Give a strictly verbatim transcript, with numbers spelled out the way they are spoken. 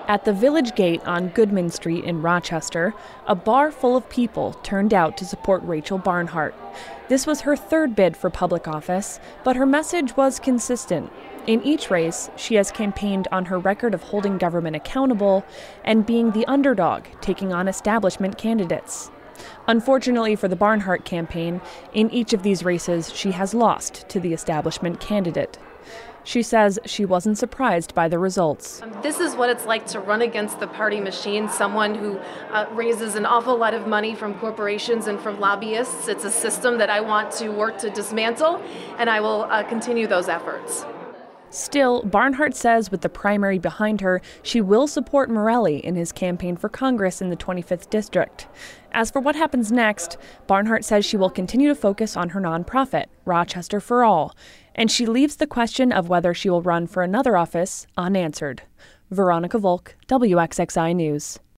At the Village Gate on Goodman Street in Rochester, a bar full of people turned out to support Rachel Barnhart. This was her third bid for public office, but her message was consistent. In each race, she has campaigned on her record of holding government accountable and being the underdog, taking on establishment candidates. Unfortunately for the Barnhart campaign, in each of these races, she has lost to the establishment candidate. She says she wasn't surprised by the results. This is what it's like to run against the party machine, someone who uh, raises an awful lot of money from corporations and from lobbyists. It's a system that I want to work to dismantle, and I will uh, continue those efforts. Still, Barnhart says with the primary behind her, she will support Morelli in his campaign for Congress in the twenty-fifth District. As for what happens next, Barnhart says she will continue to focus on her nonprofit, Rochester for All, and she leaves the question of whether she will run for another office unanswered. Veronica Volk, W X X I News.